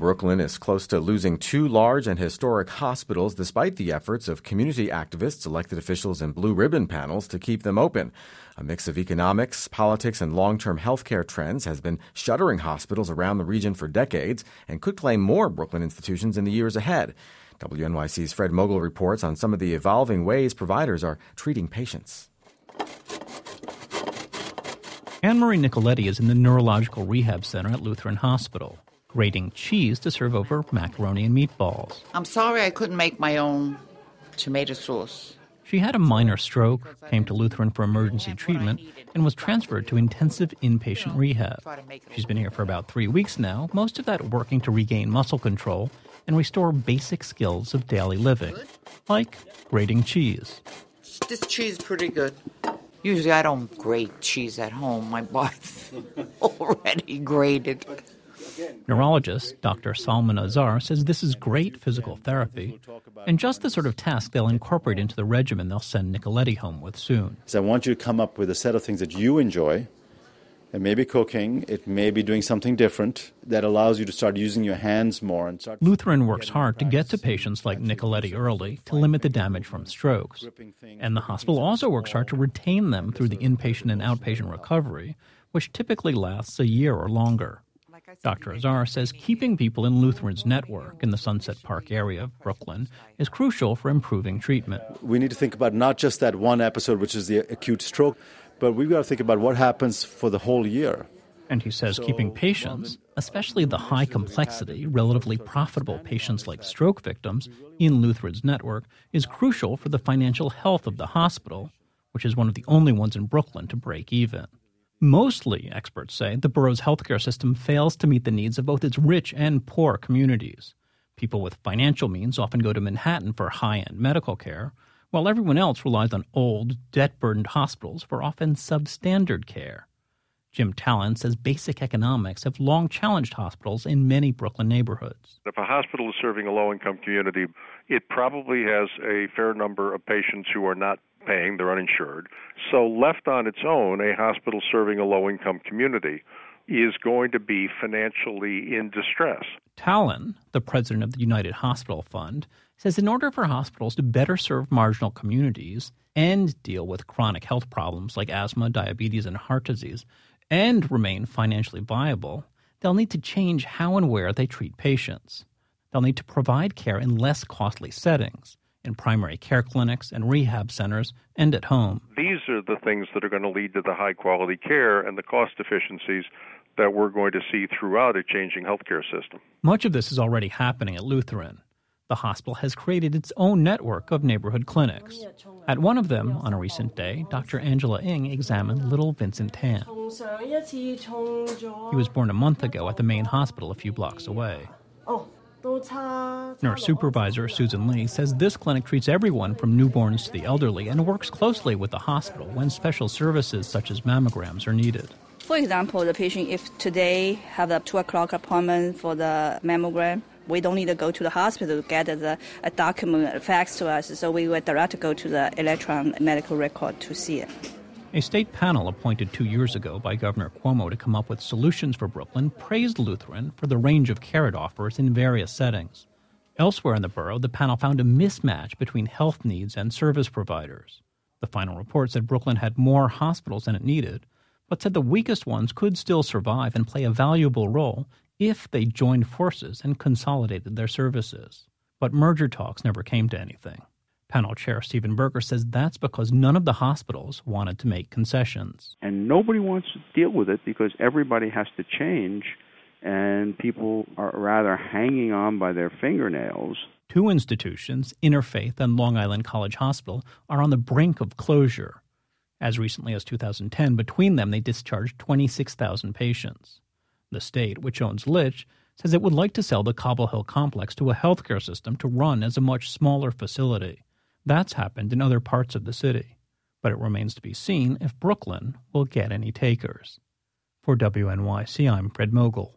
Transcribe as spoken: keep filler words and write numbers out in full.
Brooklyn is close to losing two large and historic hospitals despite the efforts of community activists, elected officials, and blue ribbon panels to keep them open. A mix of economics, politics, and long-term healthcare trends has been shuttering hospitals around the region for decades and could claim more Brooklyn institutions in the years ahead. W N Y C's Fred Mogul reports on some of the evolving ways providers are treating patients. Anne-Marie Nicoletti is in the Neurological Rehab Center at Lutheran Hospital, grating cheese to serve over macaroni and meatballs. I'm sorry I couldn't make my own tomato sauce. She had a minor stroke, came to Lutheran for emergency treatment, and was transferred to intensive inpatient rehab. She's been here for about three weeks now, most of that working to regain muscle control and restore basic skills of daily living, like grating cheese. This cheese is pretty good. Usually I don't grate cheese at home. My body's already grated. Neurologist Doctor Salman Azhar says this is great physical therapy and just the sort of task they'll incorporate into the regimen they'll send Nicoletti home with soon. So I want you to come up with a set of things that you enjoy. It may be cooking, it may be doing something different that allows you to start using your hands more. And start Lutheran works hard to get to patients like Nicoletti early to limit the damage from strokes. And the hospital also works hard to retain them through the inpatient and outpatient recovery, which typically lasts a year or longer. Doctor Azhar says keeping people in Lutheran's network in the Sunset Park area of Brooklyn is crucial for improving treatment. We need to think about not just that one episode, which is the acute stroke, but we've got to think about what happens for the whole year. And he says keeping patients, especially the high-complexity, relatively profitable patients like stroke victims, in Lutheran's network is crucial for the financial health of the hospital, which is one of the only ones in Brooklyn to break even. Mostly, experts say, the borough's healthcare system fails to meet the needs of both its rich and poor communities. People with financial means often go to Manhattan for high-end medical care, while everyone else relies on old, debt-burdened hospitals for often substandard care. Jim Talon says basic economics have long challenged hospitals in many Brooklyn neighborhoods. If a hospital is serving a low-income community, it probably has a fair number of patients who are not paying, they're uninsured. So left on its own, a hospital serving a low-income community is going to be financially in distress. Talon, the president of the United Hospital Fund, says in order for hospitals to better serve marginal communities and deal with chronic health problems like asthma, diabetes, and heart disease, and remain financially viable, they'll need to change how and where they treat patients. They'll need to provide care in less costly settings, in primary care clinics and rehab centers, and at home. These are the things that are going to lead to the high-quality care and the cost efficiencies that we're going to see throughout a changing healthcare system. Much of this is already happening at Lutheran. The hospital has created its own network of neighborhood clinics. At one of them, on a recent day, Doctor Angela Ng examined little Vincent Tan. He was born a month ago at the main hospital a few blocks away. Nurse supervisor Susan Lee says this clinic treats everyone from newborns to the elderly and works closely with the hospital when special services such as mammograms are needed. For example, the patient, if today have a two o'clock appointment for the mammogram, we don't need to go to the hospital to get the, a document faxed to us, so we would direct to go to the electronic medical record to see it. A state panel appointed two years ago by Governor Cuomo to come up with solutions for Brooklyn praised Lutheran for the range of care it offers in various settings. Elsewhere in the borough, the panel found a mismatch between health needs and service providers. The final report said Brooklyn had more hospitals than it needed, but said the weakest ones could still survive and play a valuable role if they joined forces and consolidated their services. But merger talks never came to anything. Panel Chair Stephen Berger says that's because none of the hospitals wanted to make concessions. And nobody wants to deal with it because everybody has to change, and people are rather hanging on by their fingernails. Two institutions, Interfaith and Long Island College Hospital, are on the brink of closure. As recently as two thousand ten, between them they discharged twenty-six thousand patients. The state, which owns Litch, says it would like to sell the Cobble Hill complex to a healthcare system to run as a much smaller facility. That's happened in other parts of the city, but it remains to be seen if Brooklyn will get any takers. For W N Y C, I'm Fred Mogul.